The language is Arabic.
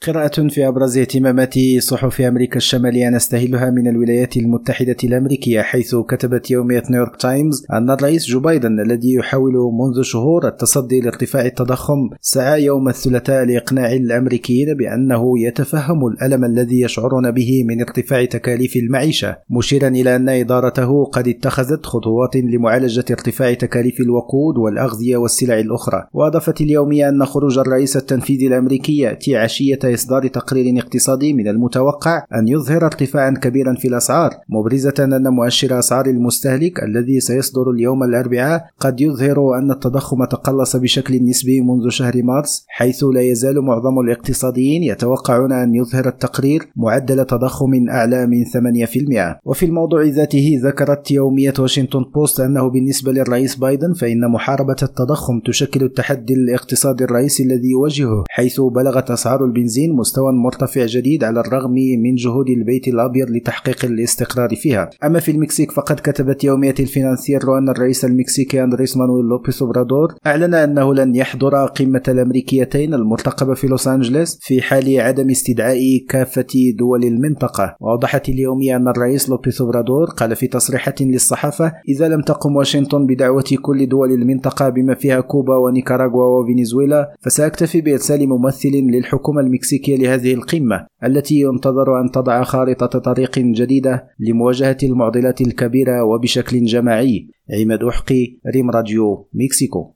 قراءة في أبرز اهتمامات صحف أمريكا الشمالية نستهلها من الولايات المتحدة الأمريكية، حيث كتبت يومية نيويورك تايمز أن الرئيس جو بايدن الذي يحاول منذ شهور التصدي لارتفاع التضخم سعى يوم الثلاثاء لإقناع الأمريكيين بأنه يتفهم الألم الذي يشعرون به من ارتفاع تكاليف المعيشة، مشيرا إلى أن إدارته قد اتخذت خطوات لمعالجة ارتفاع تكاليف الوقود والأغذية والسلع الأخرى. وأضافت اليومية أن خروج الرئيس التنفيذي الأمريكي يأتي عشية إصدار تقرير اقتصادي من المتوقع أن يظهر ارتفاعا كبيرا في الأسعار، مبرزة أن مؤشر أسعار المستهلك الذي سيصدر اليوم الأربعاء قد يظهر أن التضخم تقلص بشكل نسبي منذ شهر مارس، حيث لا يزال معظم الاقتصاديين يتوقعون أن يظهر التقرير معدل تضخم أعلى من 8%. وفي الموضوع ذاته ذكرت يومية واشنطن بوست أنه بالنسبة للرئيس بايدن فإن محاربة التضخم تشكل التحدي الاقتصادي الرئيسي الذي يواجهه، حيث بلغت أسعار البنزين مستوى مرتفع جديد على الرغم من جهود البيت الأبيض لتحقيق الاستقرار فيها. أما في المكسيك فقد كتبت يومية الفينانسييرو أن الرئيس المكسيكي أندريس مانويل لوبيس أوبرادور أعلن أنه لن يحضر قمة الأمريكيتين المرتقبة في لوس أنجلوس في حال عدم استدعاء كافة دول المنطقة. وأوضحت اليومية أن الرئيس لوبيس أوبرادور قال في تصريحات للصحافة: إذا لم تقم واشنطن بدعوة كل دول المنطقة بما فيها كوبا ونيكاراغوا وفنزويلا فسأكتفي بإرسال ممثل للحكومة المكسيكية لهذه القمة التي ينتظر أن تضع خارطة طريق جديدة لمواجهة المعضلات الكبيرة وبشكل جماعي. عماد أحقي، ريم راديو، مكسيكو.